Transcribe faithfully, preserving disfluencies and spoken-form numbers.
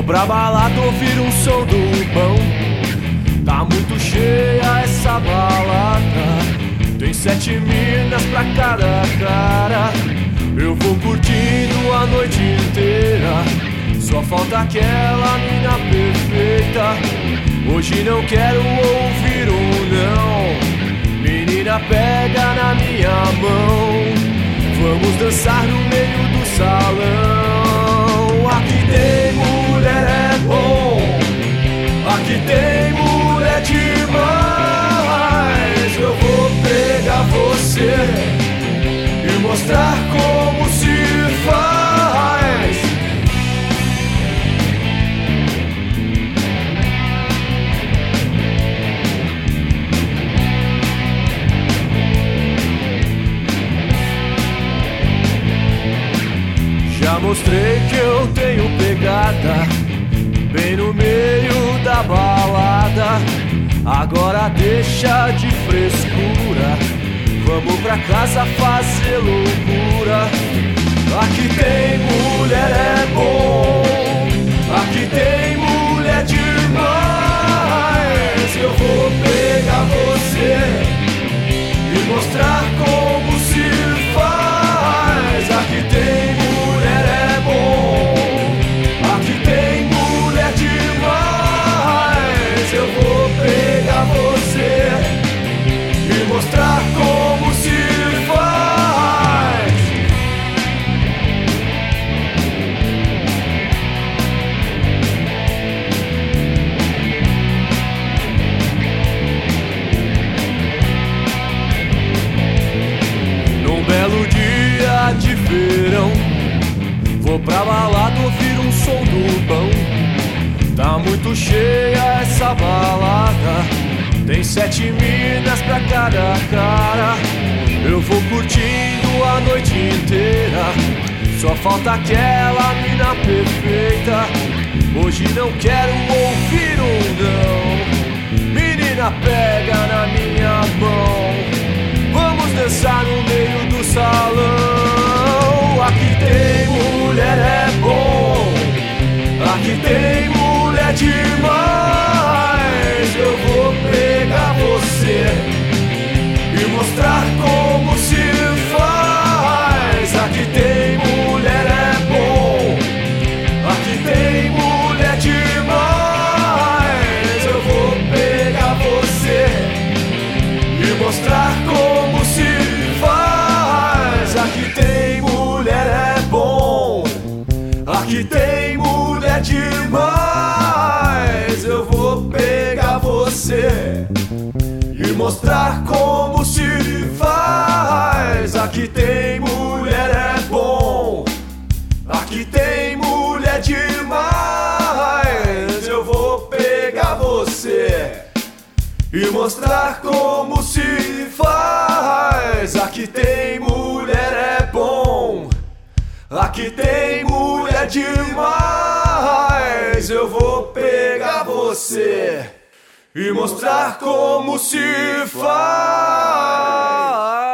Vou pra balada ouvir um som do bom. Tá muito cheia essa balada, tem sete minas pra cada cara. Eu vou curtindo a noite inteira, só falta aquela mina perfeita. Hoje não quero ouvir um não, menina, pega na minha mão. Vamos dançar no meio do salão. Aqui tem mulher, é bom. Aqui tem mulher demais. Eu vou pegar você e mostrar como se faz. Já mostrei que eu tenho pegada bem no meio da balada. Agora deixa de frescura, vamos pra casa fazer loucura. Aqui tem mulher, é bom. Aqui tem mulher demais. Eu vou pegar você e mostrar como se faz. Aqui tem mulher, é bom. Aqui tem mulher demais. Eu vou pegar você e mostrar como se faz. Num belo dia de verão, vou pra balada ouvir um som do bom. Tá muito cheia essa balada, tem sete minas pra cada cara. Eu vou curtindo a noite inteira, só falta aquela mina perfeita. Hoje não quero ouvir um não, menina, pega na minha mão. Vamos dançar no meio do salão. Aqui tem mulher, é bom. Aqui tem mulher demais. Eu vou pegar você e mostrar como se faz. Aqui tem mulher, é bom. Aqui tem mulher demais. Eu vou pegar você e mostrar como se faz. Aqui tem mulher, é bom. Aqui tem mulher demais. Eu vou pegar você e mostrar como se faz. Aqui tem mulher, é bom. Aqui tem mulher demais. Eu vou pegar você e mostrar como se faz. Aqui tem mulher, é bom. Aqui tem mulher demais. Eu vou pegar você e mostrar como se faz.